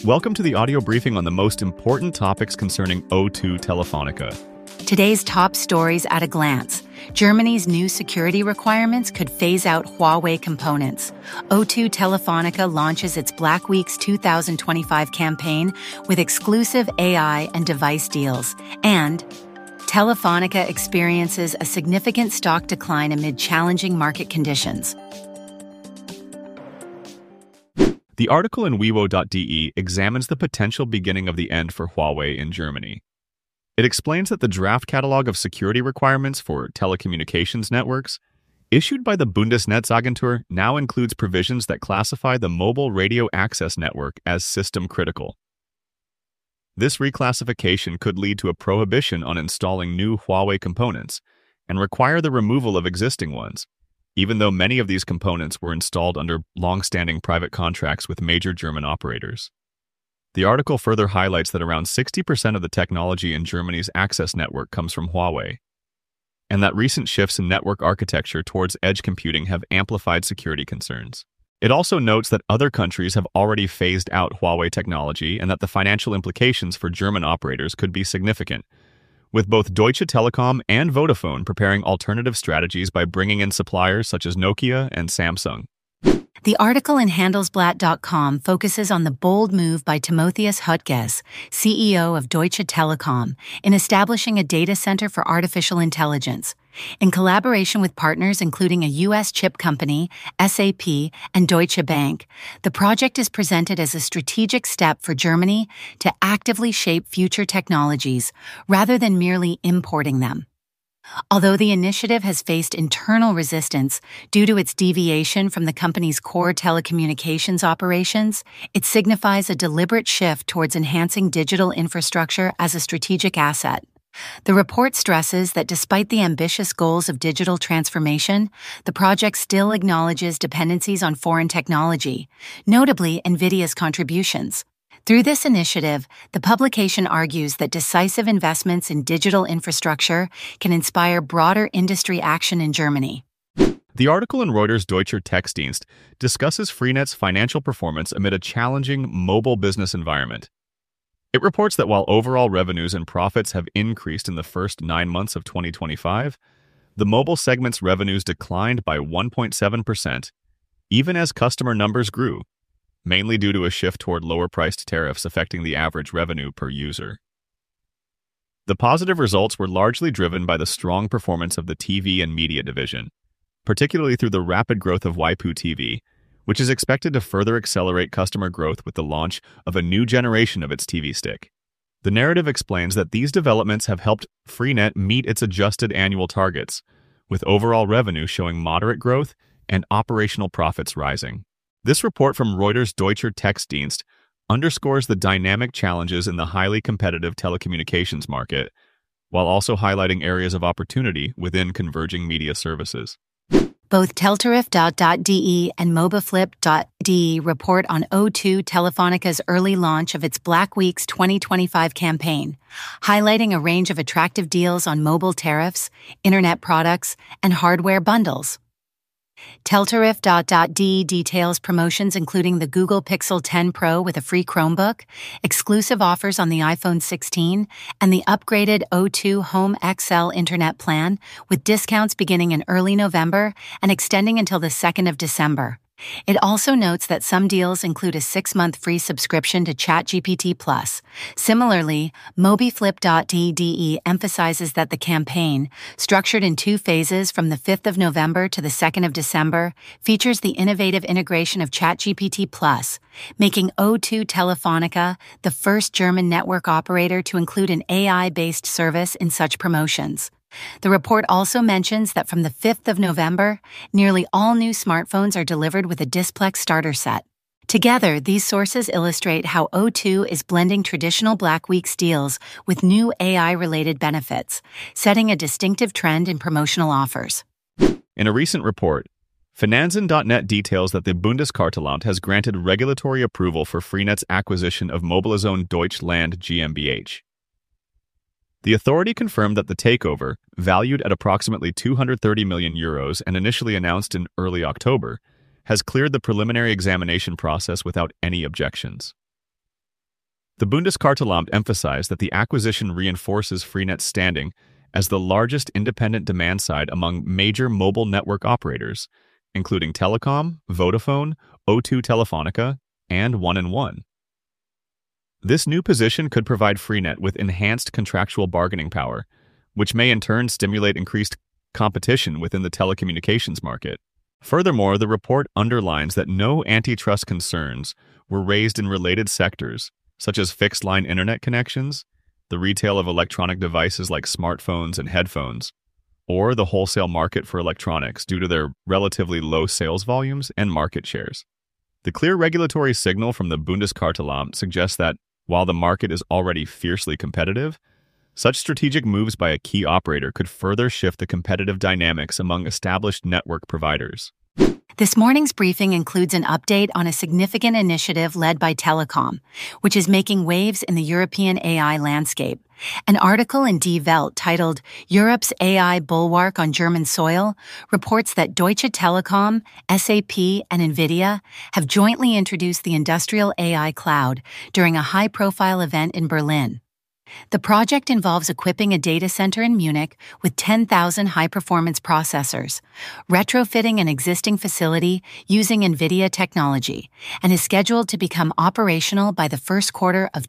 Welcome to the audio briefing on the most important topics concerning O2 Telefonica. Today's top stories at a glance. Germany's new security requirements could phase out Huawei components. O2 Telefonica launches its Black Weeks 2025 campaign with exclusive AI and device deals. And Telefonica experiences a significant stock decline amid challenging market conditions. The article in Weiwo.de examines the potential beginning of the end for Huawei in Germany. It explains that the draft catalog of security requirements for telecommunications networks, issued by the Bundesnetzagentur, now includes provisions that classify the mobile radio access network as system critical. This reclassification could lead to a prohibition on installing new Huawei components and require the removal of existing ones, even though many of these components were installed under long-standing private contracts with major German operators. The article further highlights that around 60% of the technology in Germany's access network comes from Huawei, and that recent shifts in network architecture towards edge computing have amplified security concerns. It also notes that other countries have already phased out Huawei technology and that the financial implications for German operators could be significant, with both Deutsche Telekom and Vodafone preparing alternative strategies by bringing in suppliers such as Nokia and Samsung. The article in Handelsblatt.com focuses on the bold move by Timotheus Höttges, CEO of Deutsche Telekom, in establishing a data center for artificial intelligence. In collaboration with partners including a U.S. chip company, SAP, and Deutsche Bank, the project is presented as a strategic step for Germany to actively shape future technologies rather than merely importing them. Although the initiative has faced internal resistance due to its deviation from the company's core telecommunications operations, it signifies a deliberate shift towards enhancing digital infrastructure as a strategic asset. The report stresses that despite the ambitious goals of digital transformation, the project still acknowledges dependencies on foreign technology, notably NVIDIA's contributions. Through this initiative, the publication argues that decisive investments in digital infrastructure can inspire broader industry action in Germany. The article in Reuters Deutscher Textdienst discusses Freenet's financial performance amid a challenging mobile business environment. It reports that while overall revenues and profits have increased in the first 9 months of 2025, the mobile segment's revenues declined by 1.7%, even as customer numbers grew, mainly due to a shift toward lower-priced tariffs affecting the average revenue per user. The positive results were largely driven by the strong performance of the TV and media division, particularly through the rapid growth of waipu.tv, which is expected to further accelerate customer growth with the launch of a new generation of its TV stick. The narrative explains that these developments have helped Freenet meet its adjusted annual targets, with overall revenue showing moderate growth and operational profits rising. This report from Reuters Deutscher Textdienst underscores the dynamic challenges in the highly competitive telecommunications market, while also highlighting areas of opportunity within converging media services. Both Teltarif.de and Mobiflip.de report on O2 Telefonica's early launch of its Black Weeks 2025 campaign, highlighting a range of attractive deals on mobile tariffs, internet products, and hardware bundles. Teltarif.de details promotions including the Google Pixel 10 Pro with a free Chromebook, exclusive offers on the iPhone 16, and the upgraded O2 Home XL Internet plan with discounts beginning in early November and extending until the 2nd of December. It also notes that some deals include a 6-month free subscription to ChatGPT+. Similarly, Mobiflip.de emphasizes that the campaign, structured in 2 phases from the 5th of November to the 2nd of December, features the innovative integration of ChatGPT+, making O2 Telefonica the first German network operator to include an AI-based service in such promotions. The report also mentions that from the 5th of November, nearly all new smartphones are delivered with a Displex starter set. Together, these sources illustrate how O2 is blending traditional Black Weeks deals with new AI-related benefits, setting a distinctive trend in promotional offers. In a recent report, Finanzen.net details that the Bundeskartellamt has granted regulatory approval for Freenet's acquisition of Mobilezone Deutschland GmbH. The authority confirmed that the takeover, valued at approximately €230 million and initially announced in early October, has cleared the preliminary examination process without any objections. The Bundeskartellamt emphasized that the acquisition reinforces Freenet's standing as the largest independent demand side among major mobile network operators, including Telecom, Vodafone, O2 Telefonica, and 1&1. This new position could provide Freenet with enhanced contractual bargaining power, which may in turn stimulate increased competition within the telecommunications market. Furthermore, the report underlines that no antitrust concerns were raised in related sectors, such as fixed-line internet connections, the retail of electronic devices like smartphones and headphones, or the wholesale market for electronics due to their relatively low sales volumes and market shares. The clear regulatory signal from the Bundeskartellamt suggests that, while the market is already fiercely competitive, such strategic moves by a key operator could further shift the competitive dynamics among established network providers. This morning's briefing includes an update on a significant initiative led by Telecom, which is making waves in the European AI landscape. An article in Die Welt titled Europe's AI Bulwark on German Soil reports that Deutsche Telekom, SAP, and NVIDIA have jointly introduced the industrial AI cloud during a high-profile event in Berlin. The project involves equipping a data center in Munich with 10,000 high-performance processors, retrofitting an existing facility using NVIDIA technology, and is scheduled to become operational by the first quarter of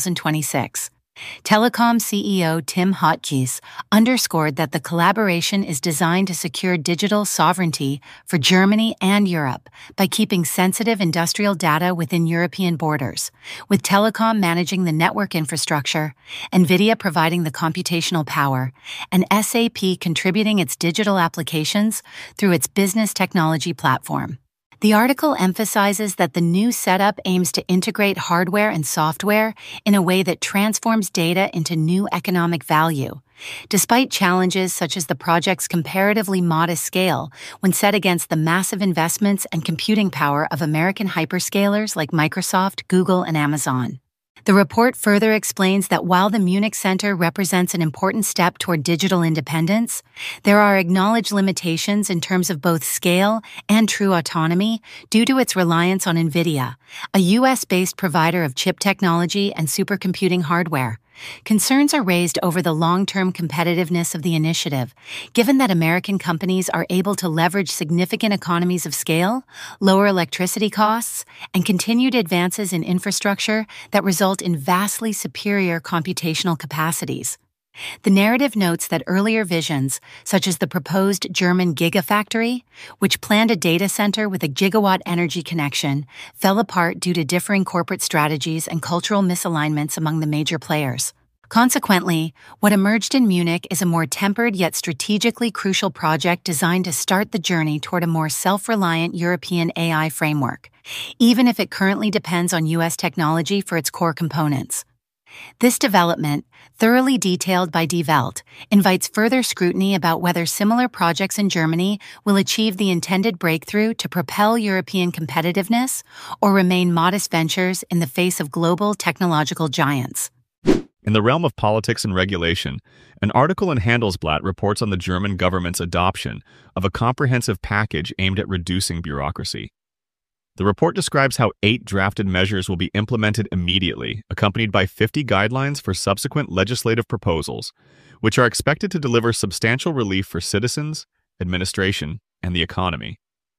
2026. Telecom CEO Tim Höttges underscored that the collaboration is designed to secure digital sovereignty for Germany and Europe by keeping sensitive industrial data within European borders, with Telecom managing the network infrastructure, NVIDIA providing the computational power, and SAP contributing its digital applications through its business technology platform. The article emphasizes that the new setup aims to integrate hardware and software in a way that transforms data into new economic value. Despite challenges such as the project's comparatively modest scale when set against the massive investments and computing power of American hyperscalers like Microsoft, Google, and Amazon. The report further explains that while the Munich Center represents an important step toward digital independence, there are acknowledged limitations in terms of both scale and true autonomy due to its reliance on NVIDIA, a US-based provider of chip technology and supercomputing hardware. Concerns are raised over the long-term competitiveness of the initiative, given that American companies are able to leverage significant economies of scale, lower electricity costs, and continued advances in infrastructure that result in vastly superior computational capacities. The narrative notes that earlier visions, such as the proposed German Gigafactory, which planned a data center with a gigawatt energy connection, fell apart due to differing corporate strategies and cultural misalignments among the major players. Consequently, what emerged in Munich is a more tempered yet strategically crucial project designed to start the journey toward a more self-reliant European AI framework, even if it currently depends on US technology for its core components. This development, thoroughly detailed by Die Welt, invites further scrutiny about whether similar projects in Germany will achieve the intended breakthrough to propel European competitiveness or remain modest ventures in the face of global technological giants. In the realm of politics and regulation, an article in Handelsblatt reports on the German government's adoption of a comprehensive package aimed at reducing bureaucracy. The report describes how 8 drafted measures will be implemented immediately, accompanied by 50 guidelines for subsequent legislative proposals, which are expected to deliver substantial relief for citizens, administration, and the economy.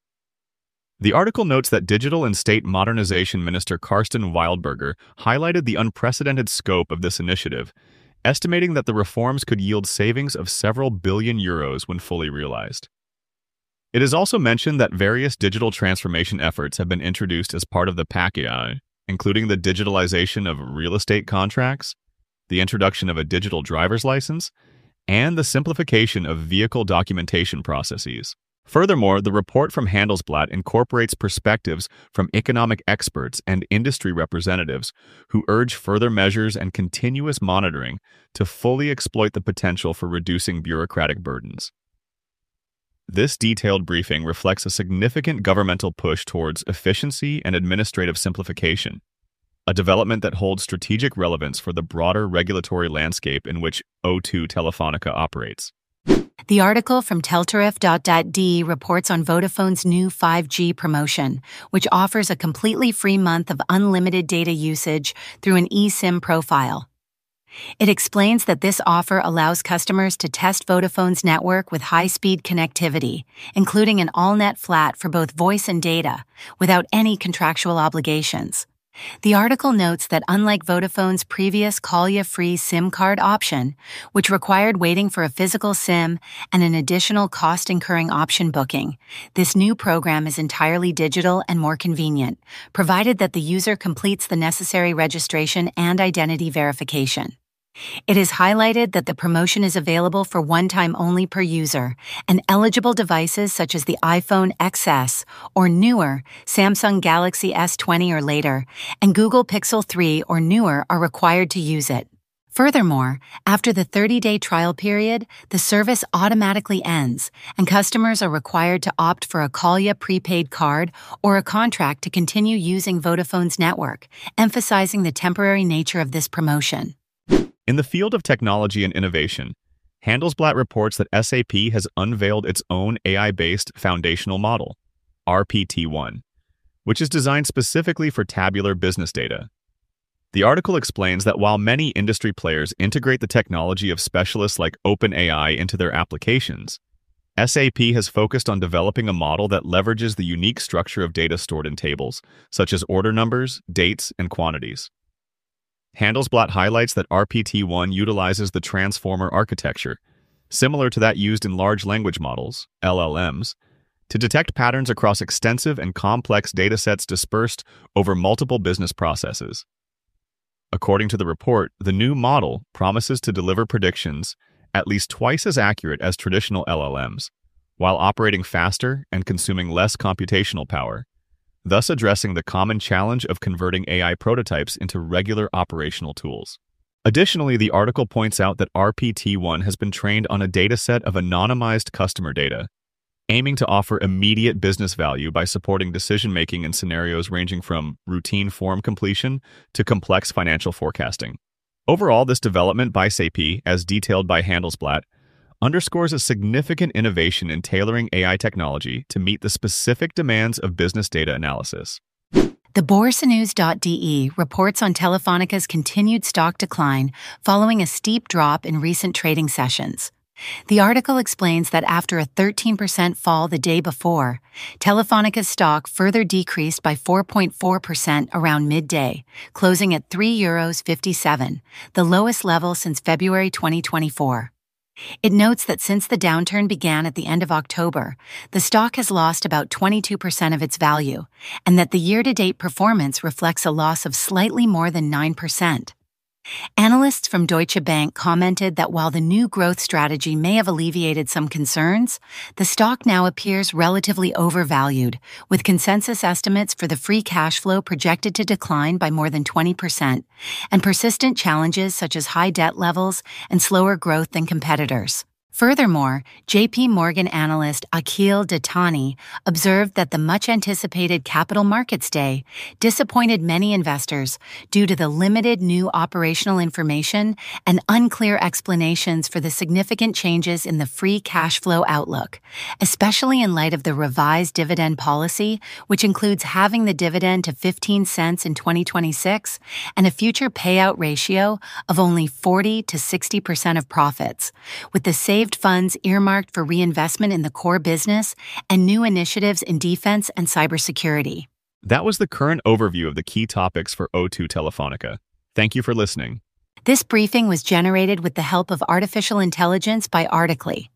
The article notes that Digital and State Modernization Minister Carsten Wildberger highlighted the unprecedented scope of this initiative, estimating that the reforms could yield savings of several billion euros when fully realized. It is also mentioned that various digital transformation efforts have been introduced as part of the package, including the digitalization of real estate contracts, the introduction of a digital driver's license, and the simplification of vehicle documentation processes. Furthermore, the report from Handelsblatt incorporates perspectives from economic experts and industry representatives who urge further measures and continuous monitoring to fully exploit the potential for reducing bureaucratic burdens. This detailed briefing reflects a significant governmental push towards efficiency and administrative simplification, a development that holds strategic relevance for the broader regulatory landscape in which O2 Telefonica operates. The article from teltarif.de reports on Vodafone's new 5G promotion, which offers a completely free month of unlimited data usage through an eSIM profile. It explains that this offer allows customers to test Vodafone's network with high-speed connectivity, including an all-net flat for both voice and data, without any contractual obligations. The article notes that unlike Vodafone's previous call-you-free SIM card option, which required waiting for a physical SIM and an additional cost-incurring option booking, this new program is entirely digital and more convenient, provided that the user completes the necessary registration and identity verification. It is highlighted that the promotion is available for one time only per user, and eligible devices such as the iPhone XS or newer Samsung Galaxy S20 or later, and Google Pixel 3 or newer are required to use it. Furthermore, after the 30-day trial period, the service automatically ends, and customers are required to opt for a Call-Ya prepaid card or a contract to continue using Vodafone's network, emphasizing the temporary nature of this promotion. In the field of technology and innovation, Handelsblatt reports that SAP has unveiled its own AI-based foundational model, RPT-1, which is designed specifically for tabular business data. The article explains that while many industry players integrate the technology of specialists like OpenAI into their applications, SAP has focused on developing a model that leverages the unique structure of data stored in tables, such as order numbers, dates, and quantities. Handelsblatt highlights that RPT-1 utilizes the transformer architecture, similar to that used in large language models, LLMs, to detect patterns across extensive and complex datasets dispersed over multiple business processes. According to the report, the new model promises to deliver predictions at least twice as accurate as traditional LLMs, while operating faster and consuming less computational power, thus addressing the common challenge of converting AI prototypes into regular operational tools. Additionally, the article points out that RPT-1 has been trained on a dataset of anonymized customer data, aiming to offer immediate business value by supporting decision-making in scenarios ranging from routine form completion to complex financial forecasting. Overall, this development by SAP, as detailed by Handelsblatt, underscores a significant innovation in tailoring AI technology to meet the specific demands of business data analysis. The Borsanews.de reports on Telefónica's continued stock decline following a steep drop in recent trading sessions. The article explains that after a 13% fall the day before, Telefónica's stock further decreased by 4.4% around midday, closing at €3.57, the lowest level since February 2024. It notes that since the downturn began at the end of October, the stock has lost about 22% of its value, and that the year-to-date performance reflects a loss of slightly more than 9%. Analysts from Deutsche Bank commented that while the new growth strategy may have alleviated some concerns, the stock now appears relatively overvalued, with consensus estimates for the free cash flow projected to decline by more than 20%, and persistent challenges such as high debt levels and slower growth than competitors. Furthermore, J.P. Morgan analyst Akhil Dattani observed that the much-anticipated Capital Markets Day disappointed many investors due to the limited new operational information and unclear explanations for the significant changes in the free cash flow outlook, especially in light of the revised dividend policy, which includes halving the dividend to 15 cents in 2026 and a future payout ratio of only 40 to 60% of profits, with the saved funds earmarked for reinvestment in the core business and new initiatives in defense and cybersecurity. That was the current overview of the key topics for O2 Telefonica. Thank you for listening. This briefing was generated with the help of artificial intelligence by Articly.